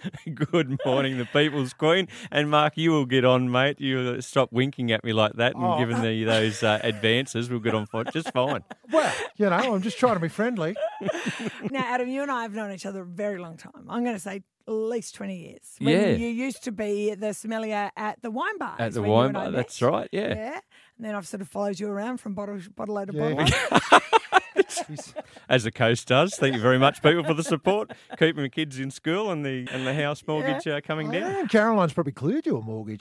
Good morning, the People's Queen. And Mark, you will get on, mate. You stop winking at me like that and giving me those advances. We'll get on just fine. Well, I'm just trying to be friendly. Now, Adam, you and I have known each other a very long time. I'm going to say at least 20 years. Yeah. You used to be the sommelier at the wine bar. At the wine bar, that's right, yeah. Yeah. And then I've sort of followed you around from bottle to bottle. As the coast does. Thank you very much, people, for the support. Keeping the kids in school and the house mortgage coming down. Yeah, Caroline's probably cleared you a mortgage.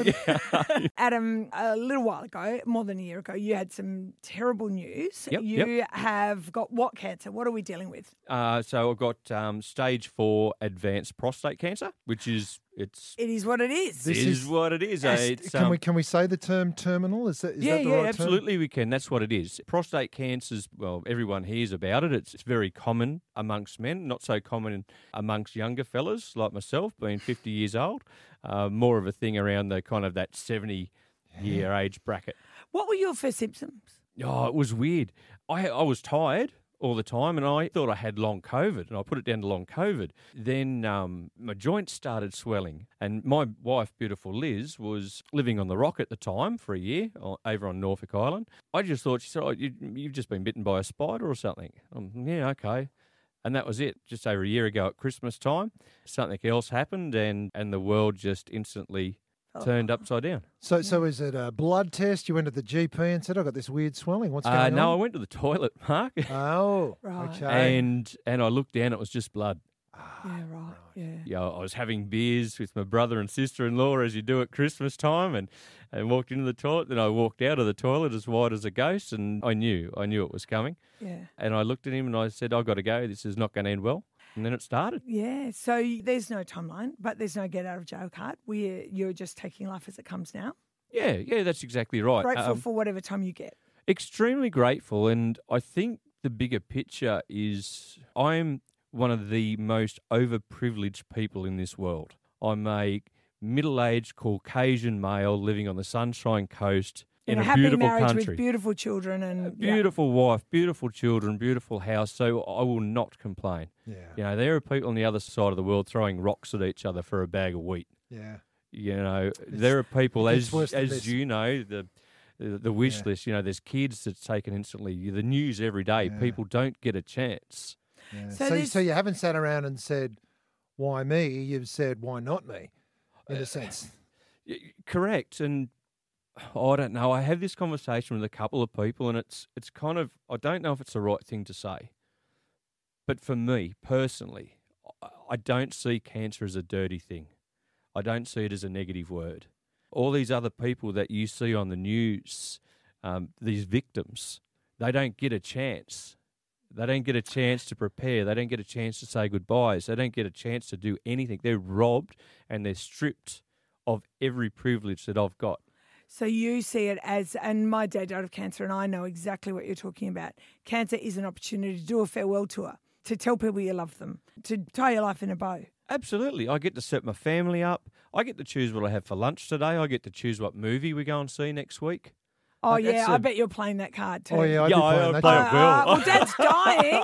Adam, a little while ago, more than a year ago, you had some terrible news. You have got what cancer? What are we dealing with? So I've got stage 4 advanced prostate cancer, which is It is what it is. This is what it is. Can we say the term terminal? Is that the right term? Absolutely we can. That's what it is. Prostate cancer's, well, everyone hears about it. It's very common amongst men, not so common amongst younger fellas like myself, being 50 years old. More of a thing around the kind of that 70-year age bracket. What were your first symptoms? Oh, it was weird. I was tired all the time, and I thought I had long COVID, and I put it down to long COVID. Then my joints started swelling, and my wife, beautiful Liz, was living on the Rock at the time for a year over on Norfolk Island. I just thought, she said, you've just been bitten by a spider or something. Yeah, okay. And that was it. Just over a year ago at Christmas time, something else happened, and the world just instantly turned upside down. So is it a blood test? You went to the GP and said, I've got this weird swelling. What's going on? No, I went to the toilet, Mark. Oh, right. Okay. And I looked down, it was just blood. Yeah, right. Yeah. Yeah, I was having beers with my brother and sister-in-law, as you do at Christmas time, and walked into the toilet. Then I walked out of the toilet as white as a ghost, and I knew it was coming. Yeah. And I looked at him and I said, I've got to go. This is not going to end well. And then it started. Yeah. So there's no timeline, but there's no get out of jail card. You're just taking life as it comes now. Yeah, that's exactly right. Grateful for whatever time you get. Extremely grateful, and I think the bigger picture is I'm one of the most overprivileged people in this world. I'm a middle-aged Caucasian male living on the Sunshine Coast in a happy beautiful marriage country. with beautiful children and beautiful wife, beautiful children, beautiful house. So I will not complain. Yeah. You know, there are people on the other side of the world throwing rocks at each other for a bag of wheat. Yeah. You know, there are people, as you know, the wish list, you know, there's kids that's taken instantly. The news every day, people don't get a chance. Yeah. So you haven't sat around and said, why me? You've said, why not me, in a sense. Correct. And I don't know. I have this conversation with a couple of people, and it's kind of, I don't know if it's the right thing to say. But for me, personally, I don't see cancer as a dirty thing. I don't see it as a negative word. All these other people that you see on the news, these victims, they don't get a chance. They don't get a chance to prepare. They don't get a chance to say goodbyes. They don't get a chance to do anything. They're robbed and they're stripped of every privilege that I've got. So you see it as, and my dad died of cancer, and I know exactly what you're talking about. Cancer is an opportunity to do a farewell tour, to tell people you love them, to tie your life in a bow. Absolutely. I get to set my family up. I get to choose what I have for lunch today. I get to choose what movie we go and see next week. Oh, yeah, I bet you're playing that card too. Oh, yeah, I'll play it well. Well, Dad's dying.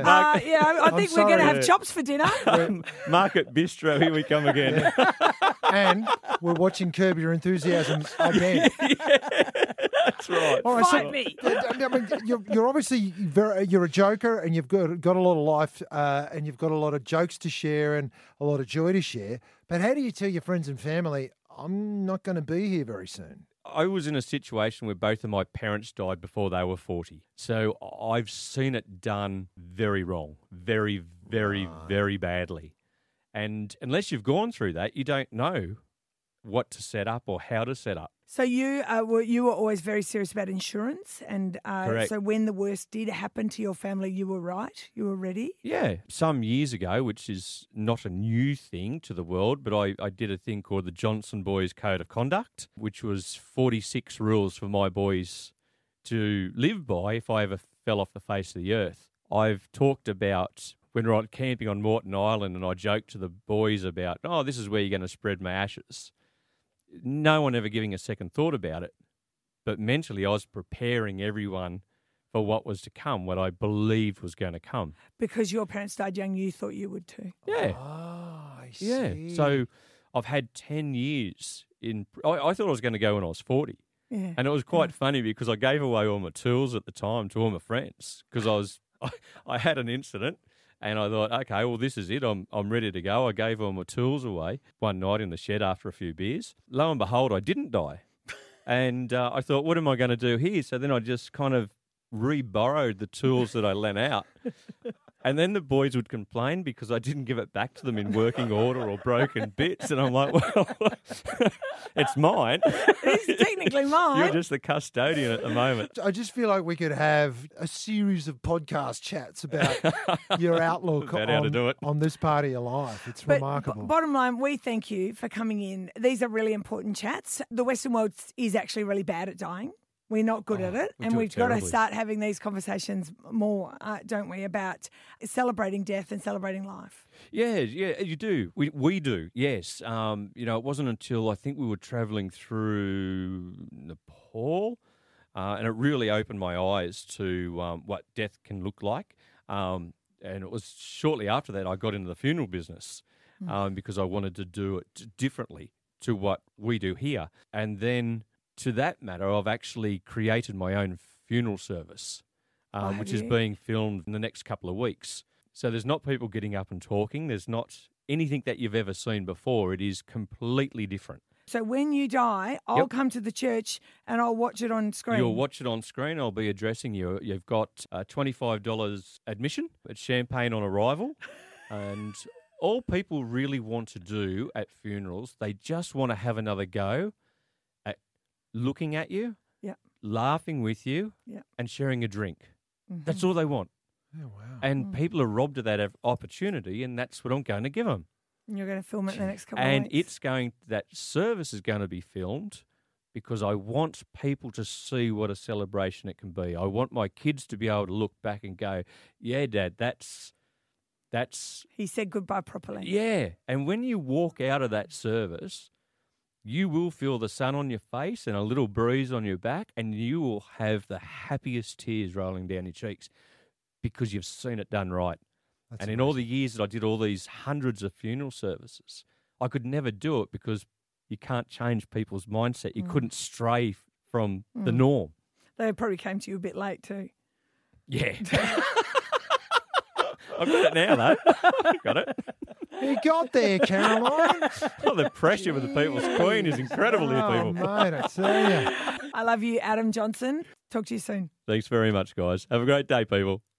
I think we're going to have chops for dinner. Market Bistro, here we come again. Yeah. And we're watching Curb Your Enthusiasm again. That's right. All right, Fight me. I mean, you're obviously you're a joker, and you've got a lot of life, and you've got a lot of jokes to share and a lot of joy to share. But how do you tell your friends and family, I'm not going to be here very soon? I was in a situation where both of my parents died before they were 40. So I've seen it done very wrong, very, very, very badly. And unless you've gone through that, you don't know what to set up or how to set up. So you were always very serious about insurance, and so when the worst did happen to your family, you were right, you were ready? Yeah, some years ago, which is not a new thing to the world, but I did a thing called the Johnson Boys Code of Conduct, which was 46 rules for my boys to live by if I ever fell off the face of the earth. I've talked about when we were camping on Moreton Island, and I joked to the boys about, this is where you're going to spread my ashes. No one ever giving a second thought about it. But mentally, I was preparing everyone for what was to come, what I believed was going to come. Because your parents died young, you thought you would too. Yeah. Oh, I Yeah. see. So I've had 10 years in. I thought I was going to go when I was 40. Yeah. And it was quite funny because I gave away all my tools at the time to all my friends because I had an incident and I thought, okay, well, this is it. I'm ready to go. I gave all my tools away one night in the shed after a few beers. Lo and behold, I didn't die. And I thought, what am I going to do here? So then I just kind of re-borrowed the tools that I lent out. And then the boys would complain because I didn't give it back to them in working order or broken bits. And I'm like, well, it's mine. It's technically mine. You're just the custodian at the moment. I just feel like we could have a series of podcast chats about your outlook About how to do it. on this part of your life. It's But remarkable. bottom line, we thank you for coming in. These are really important chats. The Western world is actually really bad at dying. We're not good at it. we And do it we've got to terribly. start having these conversations more, don't we, about celebrating death and celebrating life. Yeah, you do. We do, yes. It wasn't until I think we were travelling through Nepal, and it really opened my eyes to what death can look like. And it was shortly after that I got into the funeral business because I wanted to do it differently to what we do here. And then to that matter, I've actually created my own funeral service, have which is you? being filmed in the next couple of weeks. So there's not people getting up and talking. There's not anything that you've ever seen before. It is completely different. So when you die, I'll Yep. come to the church and I'll watch it on screen. You'll watch it on screen. I'll be addressing you. You've got $25 admission. It's champagne on arrival. And all people really want to do at funerals, they just want to have another go at looking at you, Yep. laughing with you, Yep. and sharing a drink. Mhm. That's all they want. Oh, wow. And people are robbed of that opportunity, and that's what I'm going to give them. You're going to film it in the next couple And of weeks. that service is going to be filmed because I want people to see what a celebration it can be. I want my kids to be able to look back and go, yeah, Dad, that's, He said goodbye properly. yeah. And when you walk out of that service, you will feel the sun on your face and a little breeze on your back, and you will have the happiest tears rolling down your cheeks because you've seen it done right. That's And in all the years that I did all these hundreds of funeral services, I could never do it because you can't change people's mindset. You couldn't stray from the norm. They probably came to you a bit late too. Yeah. I've got it now, though. I've got it. You got there, Caroline. Oh, the pressure with the People's Queen is incredible here, Oh, people. mate, I tell you. I love you, Adam Johnson. Talk to you soon. Thanks very much, guys. Have a great day, people.